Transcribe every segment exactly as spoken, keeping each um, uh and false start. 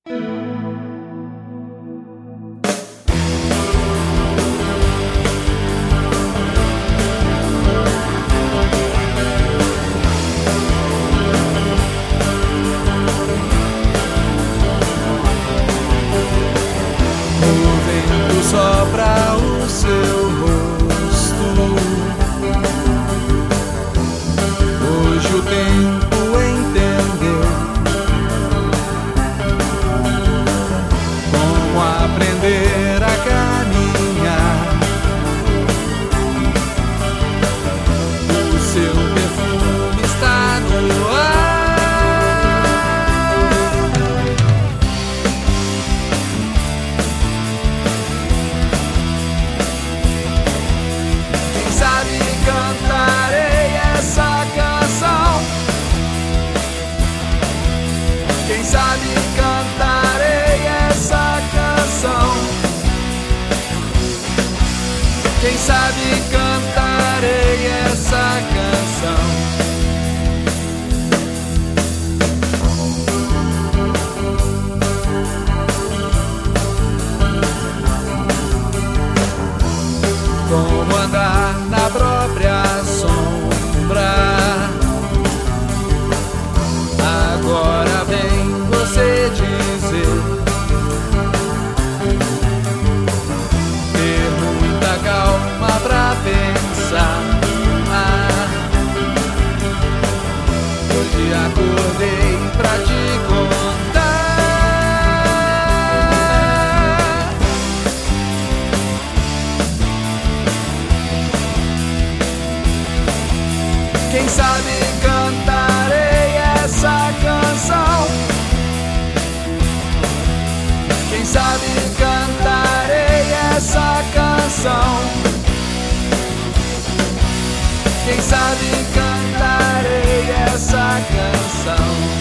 Sopra o seu rosto. Hoje o tempo entendeu como aprender a caminhar. O seu perfume está no ar. Cantarei essa canção. Quem sabe cantarei essa canção. Quem sabe cantarei essa canção. Como andar na própria sombra. Agora vem você dizer, ter muita calma pra pensar. Hoje acordei pra te contar. Quem sabe cantarei essa canção. Quem sabe cantarei essa canção. Quem sabe cantarei essa canção.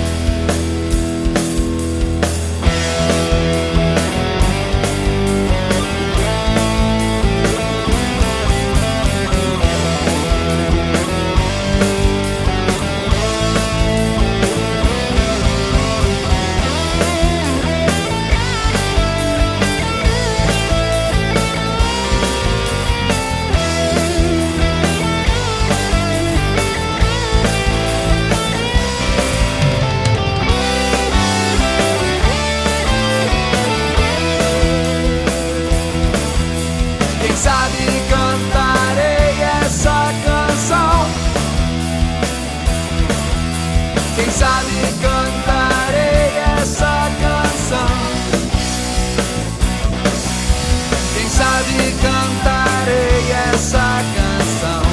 Quem sabe cantarei essa canção. Quem sabe cantarei essa canção. Quem sabe cantarei essa canção.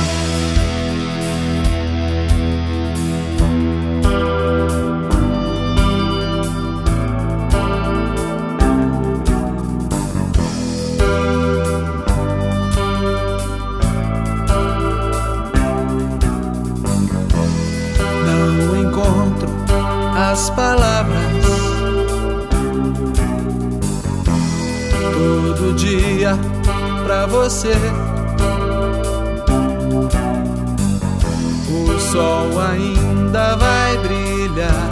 As palavras todo dia pra você. O sol ainda vai brilhar.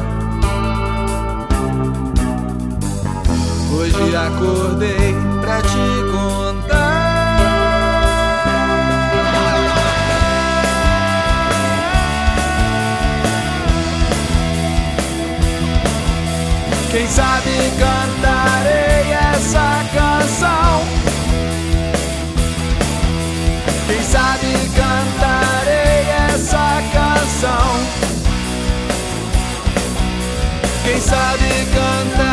Hoje acordei pra te contar. Quem sabe cantarei essa canção. Quem sabe cantarei essa canção. Quem sabe cantar